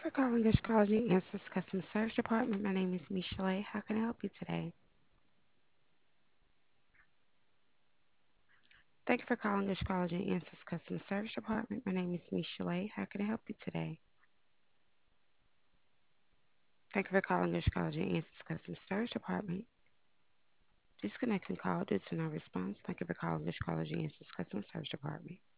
for calling Astrology Answers Customer Service Department. My name is Michelle. How can I help you today? Thank you for calling Astrology Answers Customer Service Department. My name is Michelle. How can I help you today? Thank you for calling Astrology Answers Customer Service Department. Disconnecting call due to no response. Thank you for calling Astrology Answers Customer Service Department.